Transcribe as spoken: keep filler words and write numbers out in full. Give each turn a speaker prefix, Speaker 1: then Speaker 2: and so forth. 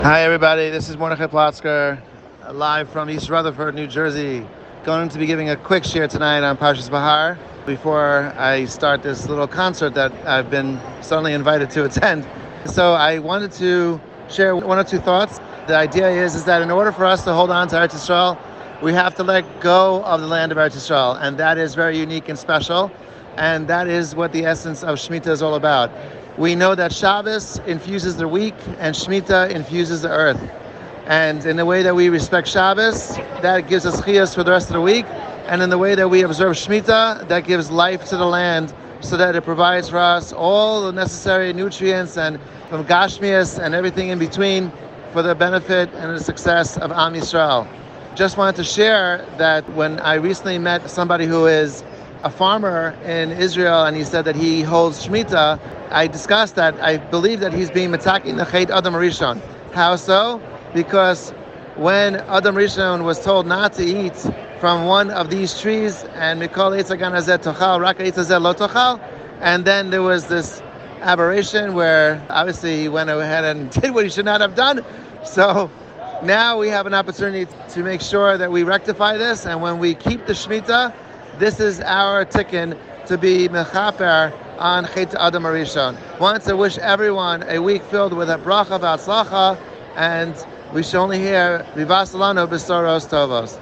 Speaker 1: Hi everybody, this is Mordechai Plotzker, uh, live from East Rutherford, New Jersey. Going to be giving a quick share tonight on Parshas Bahar before I start this little concert that I've been suddenly invited to attend. So I wanted to share one or two thoughts. The idea is, is that in order for us to hold on to Eretz Yisrael, we have to let go of the land of Eretz Yisrael, and that is very unique and special, and that is what the essence of Shemitah is all about. We know that Shabbos infuses the week and Shemitah infuses the earth. And in the way that we respect Shabbos, that gives us chiyas for the rest of the week. And in the way that we observe Shemitah, that gives life to the land so that it provides for us all the necessary nutrients and from Gashmias and everything in between for the benefit and the success of Am Yisrael. Just wanted to share that when I recently met somebody who is a farmer in Israel, and he said that he holds Shemitah, I discussed that I believe that he's being metaking the Chet Adam Rishon. How so? Because when Adam Rishon was told not to eat from one of these trees, and Mikol Eitz Hagan Hazeh Tochal, Rak Eitz Hazeh Lo Tochal, and then there was this aberration where obviously he went ahead and did what he should not have done. So now we have an opportunity to make sure that we rectify this, and when we keep the Shemitah, this is our tikkun to be mechaper on Chet Adam Rishon. Want to wish everyone a week filled with a bracha v'atzlacha, and we should only hear Vivas Lanu B'soros Tovos.